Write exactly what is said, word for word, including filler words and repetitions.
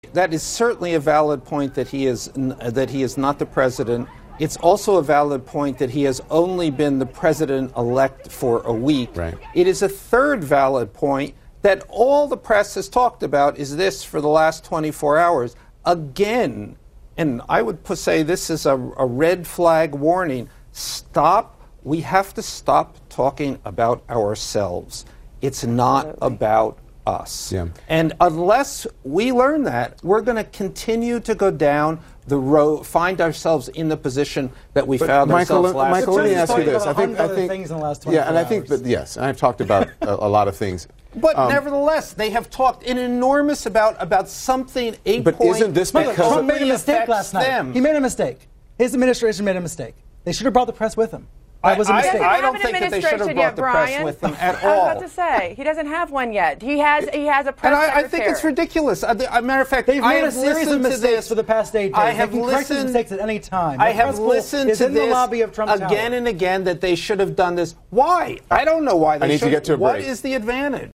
That is certainly a valid point that he is that he is not the president. It's also a valid point that he has only been the president-elect for a week. Right. It is a third valid point that all the press has talked about is this for the last twenty-four hours. Again, and I would say this is a, a red flag warning, stop. We have to stop talking about ourselves. It's not Absolutely. about us. Yeah. And unless we learn that, we're going to continue to go down the road, find ourselves in the position that we but found Michael, ourselves last Michael, let me ask you this. I think, I think, things in the last yeah, and I hours. think that yes, and I've talked about a, a lot of things. But um, nevertheless, they have talked an enormous about about something. A but point isn't this Michael, because Trump made a mistake last night. Them. He made a mistake. His administration made a mistake. They should have brought the press with him. That was a mistake. I, I don't think that they should have brought yet, the press Brian. with them at I all. was about to say he doesn't have one yet. He has. He has a press And I, I secretary. think it's ridiculous. As a matter of fact, They've I made a have series of listened to mistakes this for the past eight days. I have they can correct these listened. mistakes at any time. I The have press pool listened is to in this the lobby of Trump again Tower. and again that they should have done this. Why? I don't know why they I need should. to get to a What break. is the advantage?